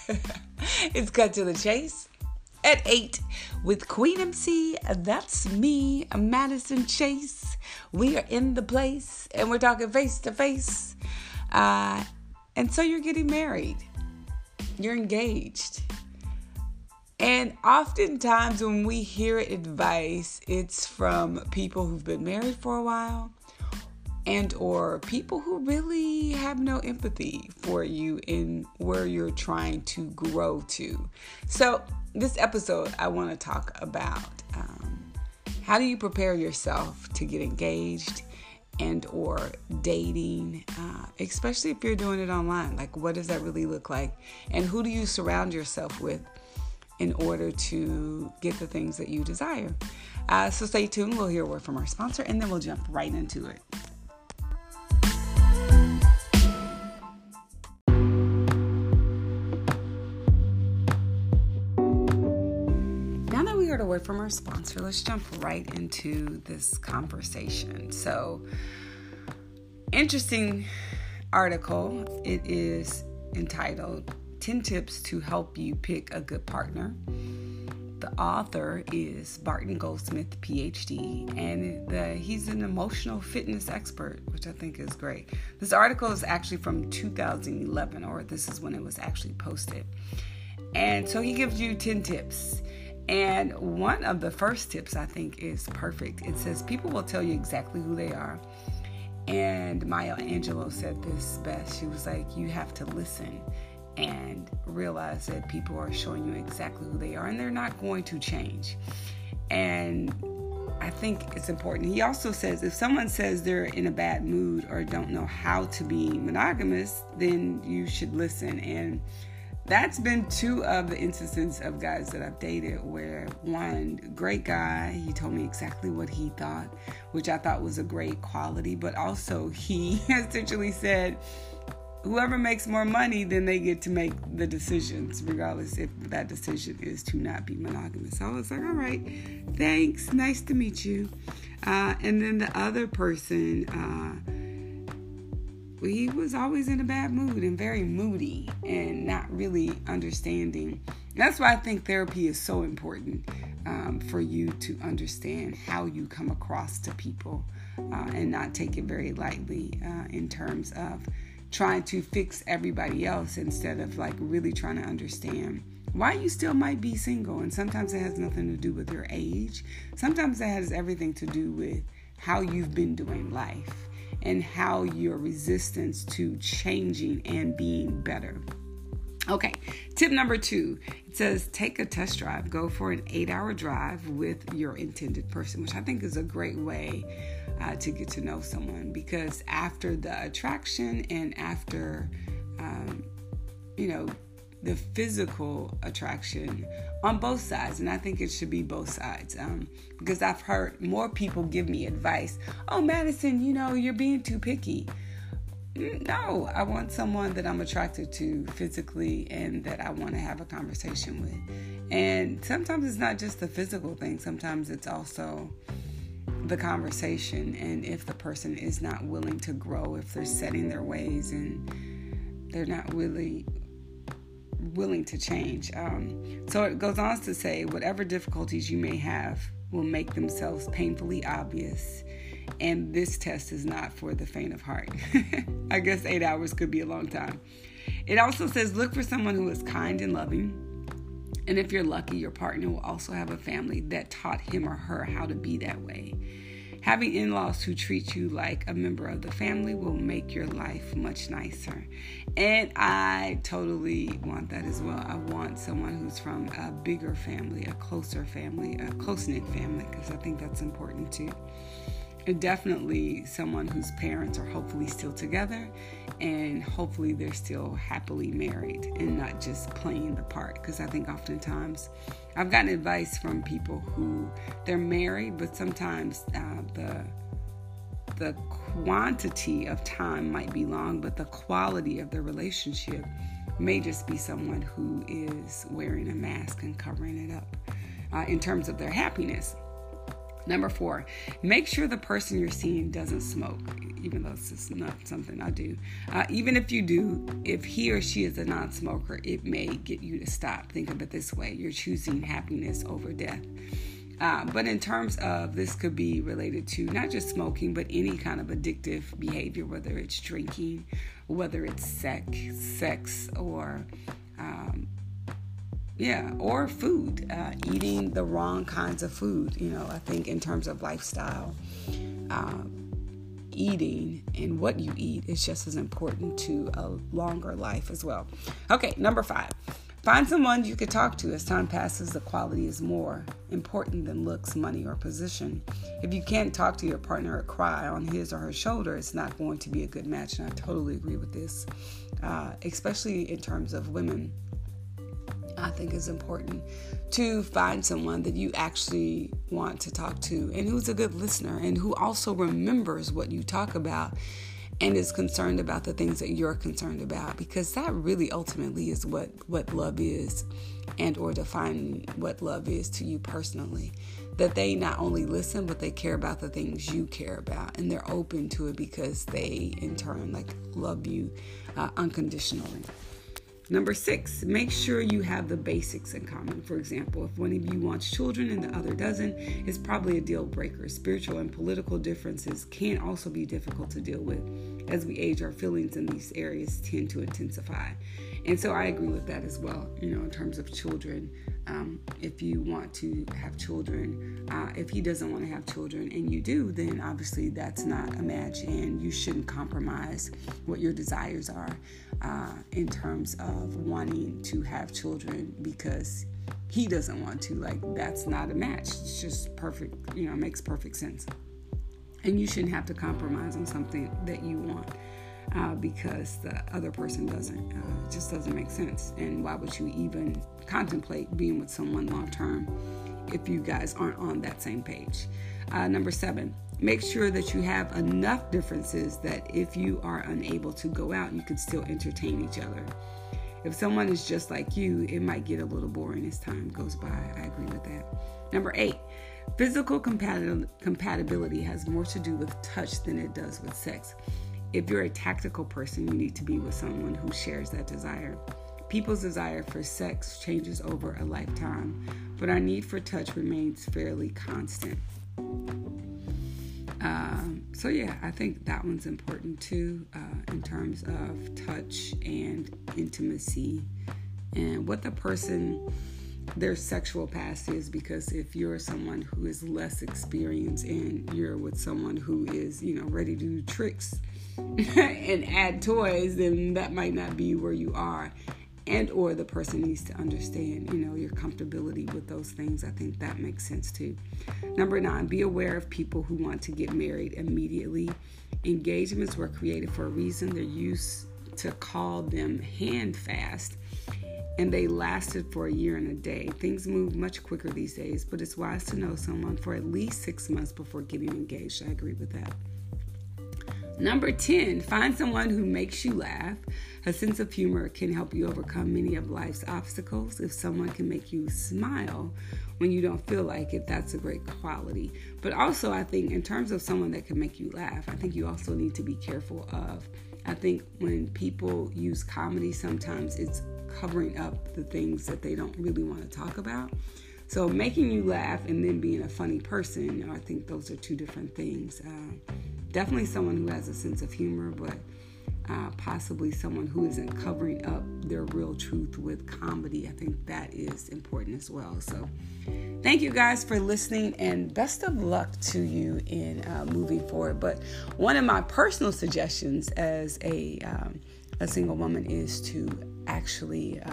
It's Cut to the Chase at 8 with Queen MC. That's me, Madison Chase. We are in the place and we're talking face to face. And so you're getting married. You're engaged. And oftentimes when we hear advice, it's from people who've been married for a while and or people who really have no empathy for you in where you're trying to grow to. So this episode, I want to talk about how do you prepare yourself to get engaged and or dating, especially if you're doing it online. Like, what does that really look like? And who do you surround yourself with in order to get the things that you desire? So stay tuned. We'll hear a word from our sponsor, and then we'll jump right into it. Now that we heard a word from our sponsor, let's jump right into this conversation. So, interesting article. It is entitled 10 Tips to Help You Pick a Good Partner. The author is Barton Goldsmith, PhD, and he's an emotional fitness expert, which I think is great. This article is actually from 2011, or this is when it was actually posted. And so he gives you 10 tips. And one of the first tips I think is perfect. It says, people will tell you exactly who they are. And Maya Angelou said this best. She was like, you have to listen and realize that people are showing you exactly who they are and they're not going to change. And I think it's important. He also says if someone says they're in a bad mood or don't know how to be monogamous, then you should listen. And that's been two of the instances of guys that I've dated where one great guy, he told me exactly what he thought, which I thought was a great quality, but also he essentially said, whoever makes more money, then they get to make the decisions, regardless if that decision is to not be monogamous. So I was like, all right, thanks. Nice to meet you. And then the other person, he was always in a bad mood and very moody and not really understanding. That's why I think therapy is so important for you to understand how you come across to people and not take it very lightly in terms of trying to fix everybody else instead of like really trying to understand why you still might be single. And sometimes it has nothing to do with your age. Sometimes it has everything to do with how you've been doing life and how your resistance to changing and being better. Okay, tip number 2, it says take a test drive. Go for an 8-hour drive with your intended person, which I think is a great way to get to know someone, because after the attraction and after, the physical attraction on both sides, and I think it should be both sides, because I've heard more people give me advice. Oh, Madison, you're being too picky. No, I want someone that I'm attracted to physically and that I want to have a conversation with. And sometimes it's not just the physical thing. Sometimes it's also the conversation. And if the person is not willing to grow, if they're set in their ways and they're not really willing to change. So it goes on to say, whatever difficulties you may have will make themselves painfully obvious. And this test is not for the faint of heart. I guess 8 hours could be a long time. It also says look for someone who is kind and loving. And if you're lucky, your partner will also have a family that taught him or her how to be that way. Having in-laws who treat you like a member of the family will make your life much nicer. And I totally want that as well. I want someone who's from a bigger family, a closer family, a close-knit family, because I think that's important too. And definitely someone whose parents are hopefully still together and hopefully they're still happily married and not just playing the part. Because I think oftentimes I've gotten advice from people who they're married, but sometimes the quantity of time might be long, but the quality of the relationship may just be someone who is wearing a mask and covering it up in terms of their happiness. Number 4, make sure the person you're seeing doesn't smoke, even though this is not something I do. Even if you do, if he or she is a non-smoker, it may get you to stop. Think of it this way. You're choosing happiness over death. But in terms of, this could be related to not just smoking, but any kind of addictive behavior, whether it's drinking, whether it's sex or or food, eating the wrong kinds of food. I think in terms of lifestyle, eating and what you eat is just as important to a longer life as well. Okay, number 5, find someone you could talk to. As time passes, the quality is more important than looks, money, or position. If you can't talk to your partner or cry on his or her shoulder, it's not going to be a good match. And I totally agree with this, especially in terms of women. I think it's important to find someone that you actually want to talk to and who's a good listener and who also remembers what you talk about and is concerned about the things that you're concerned about, because that really ultimately is what love is, and or define what love is to you personally. That they not only listen, but they care about the things you care about, and they're open to it because they in turn love you unconditionally. Number 6, make sure you have the basics in common. For example, if one of you wants children and the other doesn't, it's probably a deal breaker. Spiritual and political differences can also be difficult to deal with. As we age, our feelings in these areas tend to intensify. And so I agree with that as well, in terms of children. If you want to have children, if he doesn't want to have children and you do, then obviously that's not a match, and you shouldn't compromise what your desires are in terms of wanting to have children because he doesn't want to. That's not a match. It's just perfect, makes perfect sense. And you shouldn't have to compromise on something that you want because the other person doesn't. It just doesn't make sense. And why would you even contemplate being with someone long term if you guys aren't on that same page? Number 7, make sure that you have enough differences that if you are unable to go out, you can still entertain each other. If someone is just like you, it might get a little boring as time goes by. I agree with that. Number 8, physical compatibility has more to do with touch than it does with sex. If you're a tactical person, you need to be with someone who shares that desire. People's desire for sex changes over a lifetime, but our need for touch remains fairly constant. I think that one's important too, in terms of touch and intimacy and what the person, their sexual past is, because if you're someone who is less experienced and you're with someone who is, ready to do tricks and add toys, then that might not be where you are. And or the person needs to understand, your comfortability with those things. I think that makes sense too. Number 9, be aware of people who want to get married immediately. Engagements were created for a reason. They're used to call them handfast, and they lasted for a year and a day. Things move much quicker these days, but it's wise to know someone for at least 6 months before getting engaged. I agree with that. Number 10, find someone who makes you laugh. A sense of humor can help you overcome many of life's obstacles. If someone can make you smile when you don't feel like it, that's a great quality. But also, I think in terms of someone that can make you laugh, I think you also need to be careful of, I think when people use comedy, sometimes it's covering up the things that they don't really want to talk about. So making you laugh and then being a funny person, I think those are two different things. Definitely someone who has a sense of humor, but possibly someone who isn't covering up their real truth with comedy. I think that is important as well. So thank you guys for listening, and best of luck to you in moving forward. But one of my personal suggestions as a single woman is to actually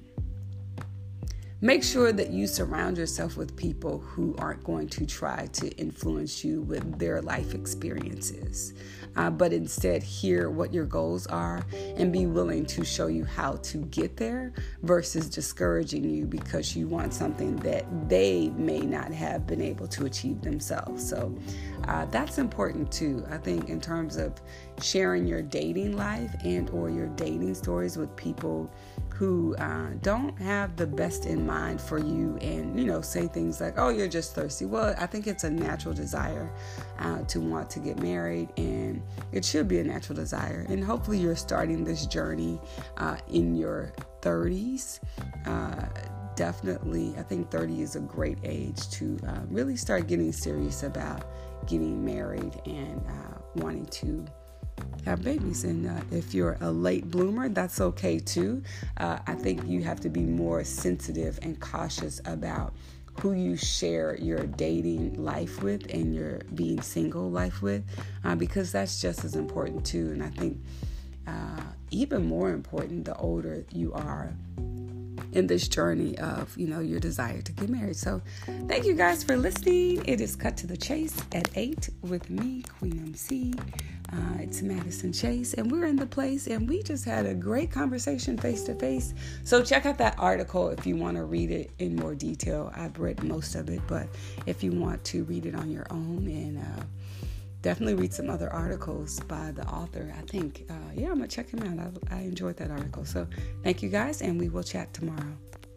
make sure that you surround yourself with people who aren't going to try to influence you with their life experiences, but instead hear what your goals are and be willing to show you how to get there versus discouraging you because you want something that they may not have been able to achieve themselves. So that's important too. I think in terms of sharing your dating life and or your dating stories with people who don't have the best in mind for you and, say things like, oh, you're just thirsty. Well, I think it's a natural desire to want to get married, and it should be a natural desire. And hopefully you're starting this journey in your 30s. Definitely, I think 30 is a great age to really start getting serious about getting married and wanting to have babies. And if you're a late bloomer, that's okay too. I think you have to be more sensitive and cautious about who you share your dating life with and your being single life with, because that's just as important too. And I think even more important the older you are in this journey of, your desire to get married. So thank you guys for listening. It is Cut to the Chase at 8 with me, Queen MC. It's Madison Chase, and we're in the place, and we just had a great conversation face to face. So check out that article if you want to read it in more detail. I've read most of it, but if you want to read it on your own, and definitely read some other articles by the author, I think, I'm going to check him out. I enjoyed that article. So thank you guys, and we will chat tomorrow.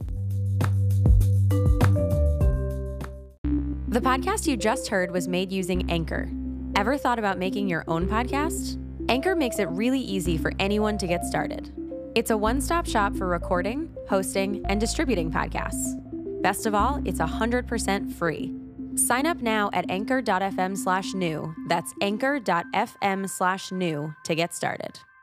The podcast you just heard was made using Anchor. Ever thought about making your own podcast? Anchor makes it really easy for anyone to get started. It's a one-stop shop for recording, hosting, and distributing podcasts. Best of all, it's 100% free. Sign up now at anchor.fm/new. That's anchor.fm/new to get started.